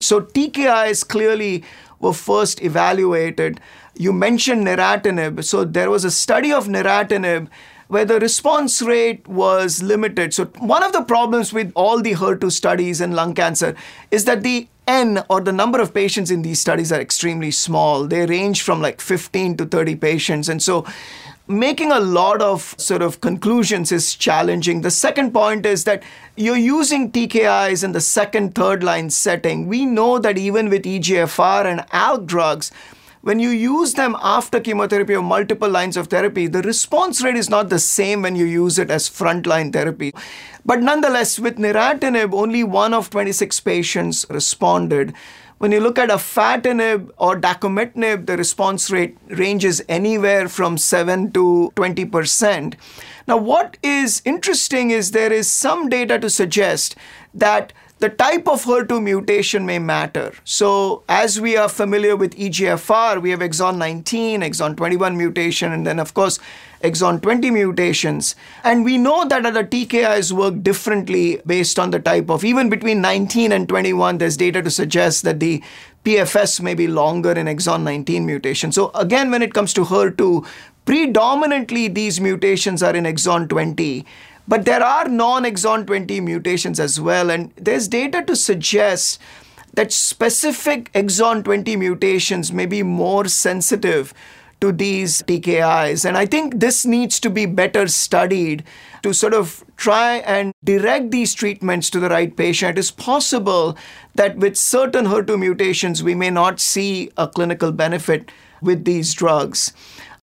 So TKIs clearly were first evaluated. You mentioned neratinib. So there was a study of neratinib where the response rate was limited. So one of the problems with all the HER2 studies in lung cancer is that the N, or the number of patients in these studies, are extremely small. They range from like 15 to 30 patients. And so making a lot of sort of conclusions is challenging. The second point is that you're using TKIs in the second, third line setting. We know that even with EGFR and ALK drugs, when you use them after chemotherapy or multiple lines of therapy, the response rate is not the same when you use it as frontline therapy. But nonetheless, with neratinib, only 1 of 26 patients responded. When you look at afatinib or dacomitinib, the response rate ranges anywhere from 7 to 20%. Now, what is interesting is there is some data to suggest that the type of HER2 mutation may matter. So as we are familiar with EGFR, we have exon 19, exon 21 mutation, and then of course exon 20 mutations. And we know that the TKIs work differently based on the type of, even between 19 and 21, there's data to suggest that the PFS may be longer in exon 19 mutation. So again, when it comes to HER2, predominantly these mutations are in exon 20. But there are non-exon 20 mutations as well, and there's data to suggest that specific exon 20 mutations may be more sensitive to these TKIs. And I think this needs to be better studied to sort of try and direct these treatments to the right patient. It is possible that with certain HER2 mutations, we may not see a clinical benefit with these drugs.